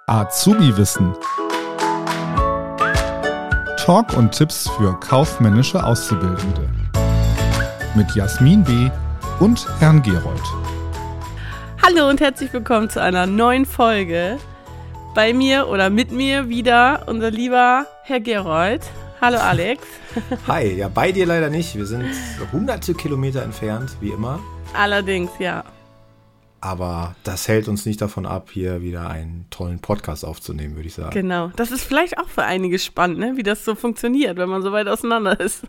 Azubi-Wissen. Talk und Tipps für kaufmännische Auszubildende. Mit Jasmin B. und Herrn Gerold. Hallo und herzlich willkommen zu einer neuen Folge. Bei mir oder mit mir wieder unser lieber Herr Gerold. Hallo Alex. Hi, ja, bei dir leider nicht. Wir sind hunderte Kilometer entfernt, wie immer. Allerdings, ja. Aber das hält uns nicht davon ab, hier wieder einen tollen Podcast aufzunehmen, würde ich sagen. Genau, das ist vielleicht auch für einige spannend, ne? Wie das so funktioniert, wenn man so weit auseinander ist.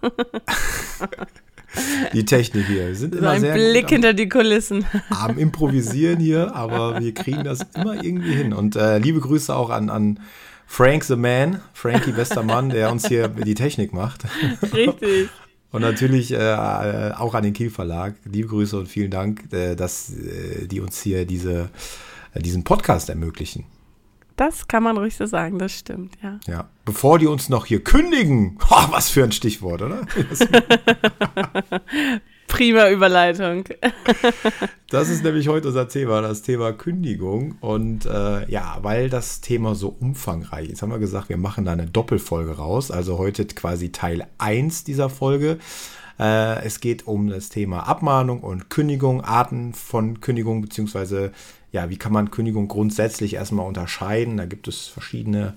Die Technik hier. Wir sind So immer ein sehr Blick gut hinter die Kulissen. am Improvisieren hier, aber wir kriegen das immer irgendwie hin. Und liebe Grüße auch an Frank the Man, Frankie Westermann, der uns hier die Technik macht. Richtig. Und natürlich auch an den Kiel Verlag. Liebe Grüße und vielen Dank, dass die uns hier diesen Podcast ermöglichen. Das kann man ruhig so sagen, das stimmt, ja. Ja, bevor die uns noch hier kündigen. Oh, was für ein Stichwort, oder? Prima Überleitung. Das ist nämlich heute unser Thema, das Thema Kündigung. Und weil das Thema so umfangreich ist, haben wir gesagt, wir machen da eine Doppelfolge raus. Also heute quasi Teil 1 dieser Folge. Es geht um das Thema Abmahnung und Kündigung, Arten von Kündigung, beziehungsweise wie kann man Kündigung grundsätzlich erstmal unterscheiden. Da gibt es verschiedene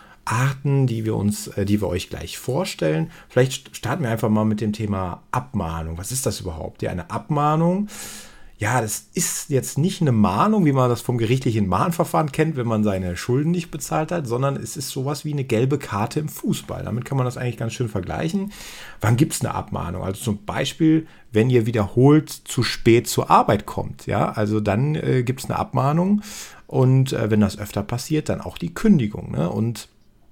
Arten, die wir euch gleich vorstellen. Vielleicht starten wir einfach mal mit dem Thema Abmahnung. Was ist das überhaupt? Ja, eine Abmahnung. Ja, das ist jetzt nicht eine Mahnung, wie man das vom gerichtlichen Mahnverfahren kennt, wenn man seine Schulden nicht bezahlt hat, sondern es ist sowas wie eine gelbe Karte im Fußball. Damit kann man das eigentlich ganz schön vergleichen. Wann gibt es eine Abmahnung? Also zum Beispiel, wenn ihr wiederholt zu spät zur Arbeit kommt. Ja, also dann gibt es eine Abmahnung und wenn das öfter passiert, dann auch die Kündigung. Ne? Und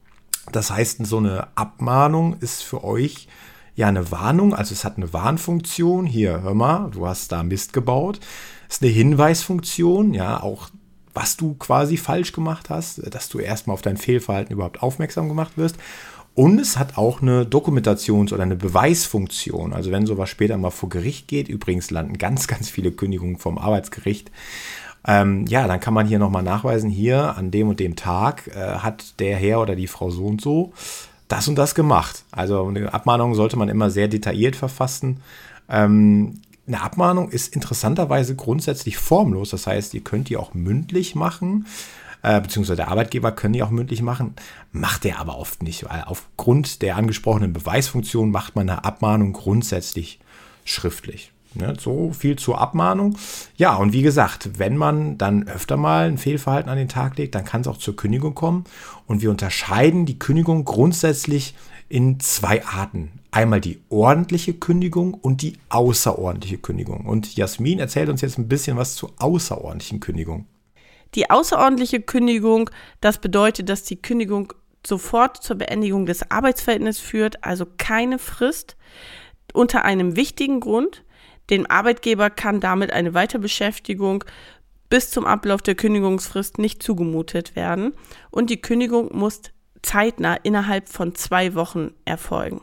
das heißt, so eine Abmahnung ist für euch eine Warnung, also es hat eine Warnfunktion. Hier, hör mal, du hast da Mist gebaut. Es ist eine Hinweisfunktion, auch was du quasi falsch gemacht hast, dass du erstmal auf dein Fehlverhalten überhaupt aufmerksam gemacht wirst. Und es hat auch eine Dokumentations- oder eine Beweisfunktion. Also wenn sowas später mal vor Gericht geht, übrigens landen ganz, ganz viele Kündigungen vom Arbeitsgericht, dann kann man hier nochmal nachweisen, hier an dem und dem Tag hat der Herr oder die Frau so und so das und das gemacht. Also eine Abmahnung sollte man immer sehr detailliert verfassen. Eine Abmahnung ist interessanterweise grundsätzlich formlos. Das heißt, ihr könnt die auch mündlich machen, beziehungsweise der Arbeitgeber können die auch mündlich machen. Macht er aber oft nicht, weil aufgrund der angesprochenen Beweisfunktion macht man eine Abmahnung grundsätzlich schriftlich. Ne, so viel zur Abmahnung. Ja, und wie gesagt, wenn man dann öfter mal ein Fehlverhalten an den Tag legt, dann kann es auch zur Kündigung kommen. Und wir unterscheiden die Kündigung grundsätzlich in zwei Arten. Einmal die ordentliche Kündigung und die außerordentliche Kündigung. Und Jasmin erzählt uns jetzt ein bisschen was zur außerordentlichen Kündigung. Die außerordentliche Kündigung, das bedeutet, dass die Kündigung sofort zur Beendigung des Arbeitsverhältnisses führt, also keine Frist unter einem wichtigen Grund. Dem Arbeitgeber kann damit eine Weiterbeschäftigung bis zum Ablauf der Kündigungsfrist nicht zugemutet werden und die Kündigung muss zeitnah innerhalb von 2 Wochen erfolgen.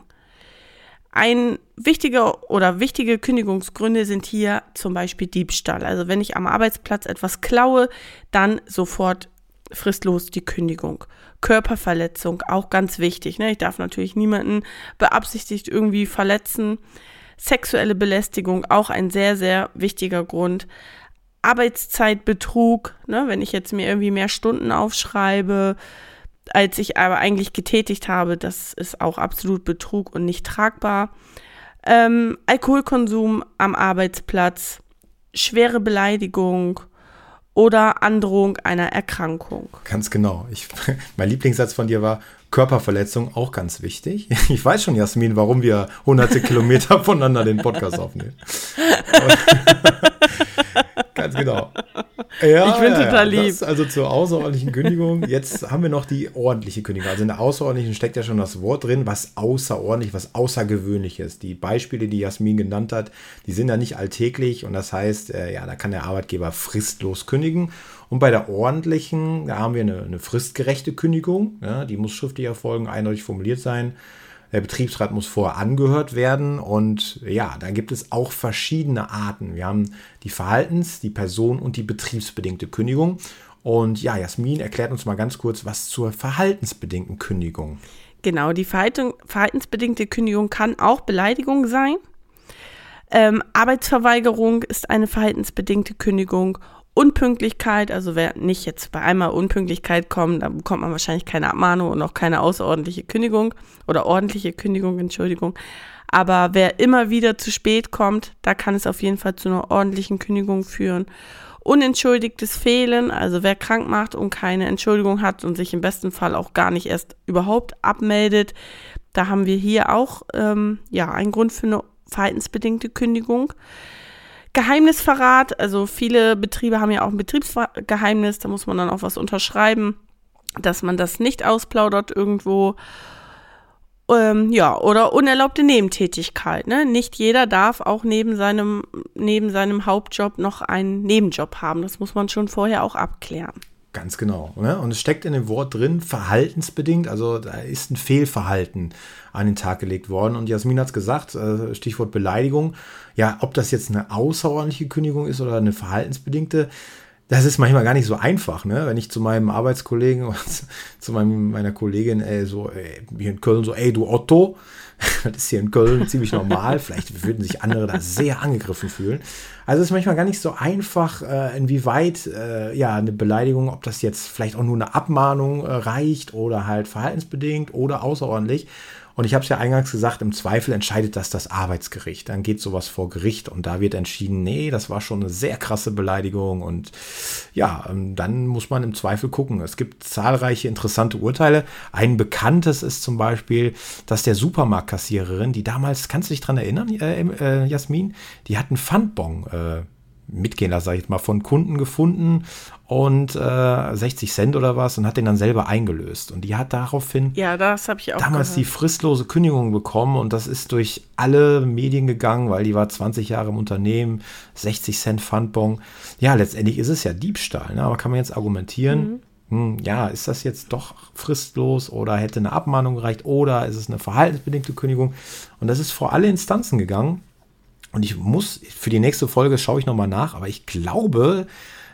Wichtige Kündigungsgründe sind hier zum Beispiel Diebstahl. Also wenn ich am Arbeitsplatz etwas klaue, dann sofort fristlos die Kündigung. Körperverletzung, auch ganz wichtig. Ne? Ich darf natürlich niemanden beabsichtigt irgendwie verletzen. Sexuelle Belästigung, auch ein sehr, sehr wichtiger Grund. Arbeitszeitbetrug, ne, wenn ich jetzt mir irgendwie mehr Stunden aufschreibe, als ich aber eigentlich getätigt habe, das ist auch absolut Betrug und nicht tragbar. Alkoholkonsum am Arbeitsplatz, schwere Beleidigung oder Androhung einer Erkrankung. Ganz genau. Mein Lieblingssatz von dir war, Körperverletzung, auch ganz wichtig. Ich weiß schon, Jasmin, warum wir hunderte Kilometer voneinander den Podcast aufnehmen. Ganz genau. Ja, ich bin total lieb. Das also zur außerordentlichen Kündigung. Jetzt haben wir noch die ordentliche Kündigung. Also in der außerordentlichen steckt ja schon das Wort drin, was außerordentlich, was Außergewöhnliches. Die Beispiele, die Jasmin genannt hat, die sind ja nicht alltäglich und das heißt, da kann der Arbeitgeber fristlos kündigen. Und bei der ordentlichen, da haben wir eine fristgerechte Kündigung. Ja, die muss schriftlich erfolgen, eindeutig formuliert sein. Der Betriebsrat muss vorher angehört werden und da gibt es auch verschiedene Arten. Wir haben die Verhaltens-, die Person- und die betriebsbedingte Kündigung. Und ja, Jasmin erklärt uns mal ganz kurz was zur verhaltensbedingten Kündigung. Genau, die verhaltensbedingte Kündigung kann auch Beleidigung sein. Arbeitsverweigerung ist eine verhaltensbedingte Kündigung. Unpünktlichkeit, also wer nicht jetzt bei einmal Unpünktlichkeit kommt, dann bekommt man wahrscheinlich keine Abmahnung und auch keine außerordentliche Kündigung oder ordentliche Kündigung, Entschuldigung. Aber wer immer wieder zu spät kommt, da kann es auf jeden Fall zu einer ordentlichen Kündigung führen. Unentschuldigtes Fehlen, also wer krank macht und keine Entschuldigung hat und sich im besten Fall auch gar nicht erst überhaupt abmeldet, da haben wir hier auch einen Grund für eine verhaltensbedingte Kündigung. Geheimnisverrat, also viele Betriebe haben ja auch ein Betriebsgeheimnis, da muss man dann auch was unterschreiben, dass man das nicht ausplaudert irgendwo. Oder unerlaubte Nebentätigkeit. Ne? Nicht jeder darf auch neben seinem Hauptjob noch einen Nebenjob haben. Das muss man schon vorher auch abklären. Ganz genau. Ne? Und es steckt in dem Wort drin, verhaltensbedingt, also da ist ein Fehlverhalten an den Tag gelegt worden. Und Jasmin hat es gesagt, Stichwort Beleidigung. Ja, ob das jetzt eine außerordentliche Kündigung ist oder eine verhaltensbedingte, das ist manchmal gar nicht so einfach, ne? Wenn ich zu meinem Arbeitskollegen oder zu meiner Kollegin hier in Köln ey du Otto, das ist hier in Köln ziemlich normal, vielleicht würden sich andere da sehr angegriffen fühlen. Also es ist manchmal gar nicht so einfach, inwieweit eine Beleidigung, ob das jetzt vielleicht auch nur eine Abmahnung reicht oder halt verhaltensbedingt oder außerordentlich. Und ich habe es ja eingangs gesagt, im Zweifel entscheidet das Arbeitsgericht. Dann geht sowas vor Gericht und da wird entschieden, nee, das war schon eine sehr krasse Beleidigung. Und ja, dann muss man im Zweifel gucken. Es gibt zahlreiche interessante Urteile. Ein bekanntes ist zum Beispiel, dass der Supermarktkassiererin, die damals, kannst du dich dran erinnern, Jasmin, die hat einen Pfandbon mitgehen lassen, sag ich jetzt mal, von Kunden gefunden und 60 Cent oder was und hat den dann selber eingelöst. Und die hat daraufhin das habe ich auch damals gehört. Die fristlose Kündigung bekommen und das ist durch alle Medien gegangen, weil die war 20 Jahre im Unternehmen, 60 Cent Pfandbon. Ja, letztendlich ist es ja Diebstahl, ne? Aber kann man jetzt argumentieren, ist das jetzt doch fristlos oder hätte eine Abmahnung gereicht oder ist es eine verhaltensbedingte Kündigung? Und das ist vor alle Instanzen gegangen. Und ich muss, für die nächste Folge schaue ich nochmal nach, aber ich glaube,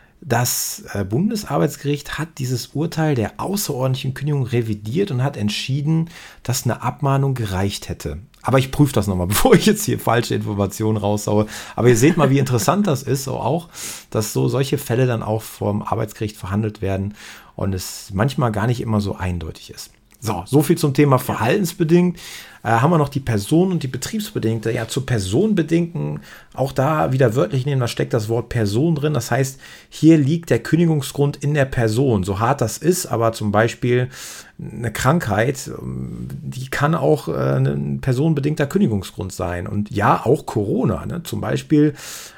das Bundesarbeitsgericht hat dieses Urteil der außerordentlichen Kündigung revidiert und hat entschieden, dass eine Abmahnung gereicht hätte. Aber ich prüfe das nochmal, bevor ich jetzt hier falsche Informationen raushaue. Aber ihr seht mal, wie interessant das ist, so auch, dass solche Fälle dann auch vom Arbeitsgericht verhandelt werden und es manchmal gar nicht immer so eindeutig ist. So viel zum Thema verhaltensbedingt. Haben wir noch die Person- und die betriebsbedingte. Ja, zur personenbedingten, auch da wieder wörtlich nehmen, da steckt das Wort Person drin. Das heißt, hier liegt der Kündigungsgrund in der Person. So hart das ist, aber zum Beispiel eine Krankheit, die kann auch ein personenbedingter Kündigungsgrund sein. Und ja, auch Corona. Ne? Zum Beispiel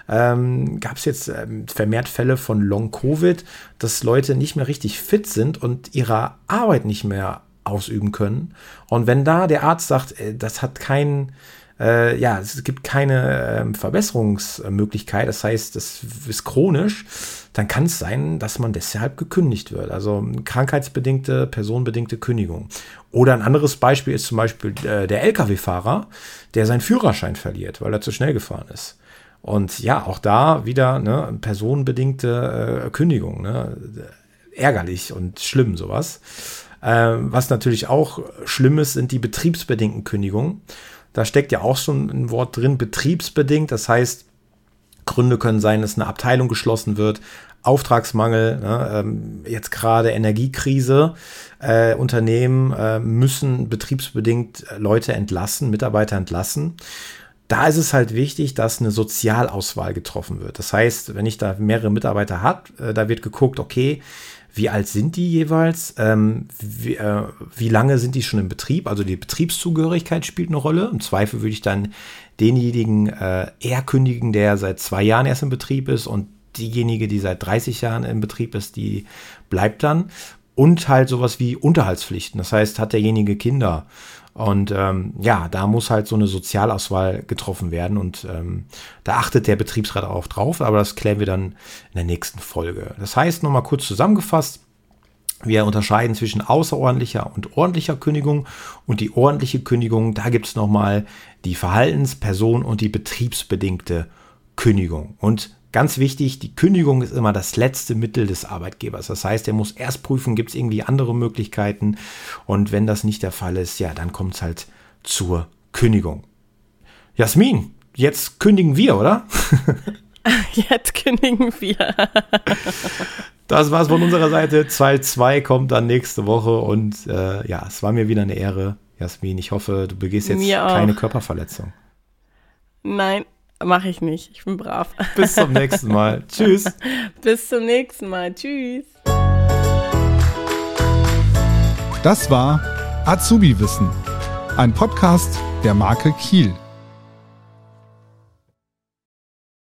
gab es jetzt vermehrt Fälle von Long-Covid, dass Leute nicht mehr richtig fit sind und ihre Arbeit nicht mehr ausüben können. Und wenn da der Arzt sagt, das hat es gibt keine Verbesserungsmöglichkeit, das heißt, das ist chronisch, dann kann es sein, dass man deshalb gekündigt wird. Also krankheitsbedingte, personenbedingte Kündigung. Oder ein anderes Beispiel ist zum Beispiel der Lkw-Fahrer, der seinen Führerschein verliert, weil er zu schnell gefahren ist. Und ja, auch da wieder personenbedingte Kündigung. Ne? Ärgerlich und schlimm sowas. Was natürlich auch schlimm ist, sind die betriebsbedingten Kündigungen. Da steckt ja auch schon ein Wort drin, betriebsbedingt. Das heißt, Gründe können sein, dass eine Abteilung geschlossen wird, Auftragsmangel, jetzt gerade Energiekrise. Unternehmen müssen betriebsbedingt Leute entlassen, Mitarbeiter entlassen. Da ist es halt wichtig, dass eine Sozialauswahl getroffen wird. Das heißt, wenn ich da mehrere Mitarbeiter habe, da wird geguckt, okay, wie alt sind die jeweils? Wie lange sind die schon im Betrieb? Also die Betriebszugehörigkeit spielt eine Rolle. Im Zweifel würde ich dann denjenigen eher kündigen, der seit 2 Jahren erst im Betrieb ist und diejenige, die seit 30 Jahren im Betrieb ist, die bleibt dann. Und halt sowas wie Unterhaltspflichten. Das heißt, hat derjenige Kinder? Und da muss halt so eine Sozialauswahl getroffen werden und da achtet der Betriebsrat auch drauf, aber das klären wir dann in der nächsten Folge. Das heißt, nochmal kurz zusammengefasst, wir unterscheiden zwischen außerordentlicher und ordentlicher Kündigung und die ordentliche Kündigung, da gibt es nochmal die Verhaltens-, Person- und die betriebsbedingte Kündigung. Und ganz wichtig, die Kündigung ist immer das letzte Mittel des Arbeitgebers. Das heißt, er muss erst prüfen, gibt es irgendwie andere Möglichkeiten. Und wenn das nicht der Fall ist, ja, dann kommt es halt zur Kündigung. Jasmin, jetzt kündigen wir, oder? Jetzt kündigen wir. Das war's von unserer Seite. Teil 2 kommt dann nächste Woche. Und ja, es war mir wieder eine Ehre, Jasmin. Ich hoffe, du begehst jetzt keine Körperverletzung. Nein, mache ich nicht. Ich bin brav. Bis zum nächsten Mal. Tschüss. Bis zum nächsten Mal. Tschüss. Das war Azubi Wissen, ein Podcast der Marke Kiel.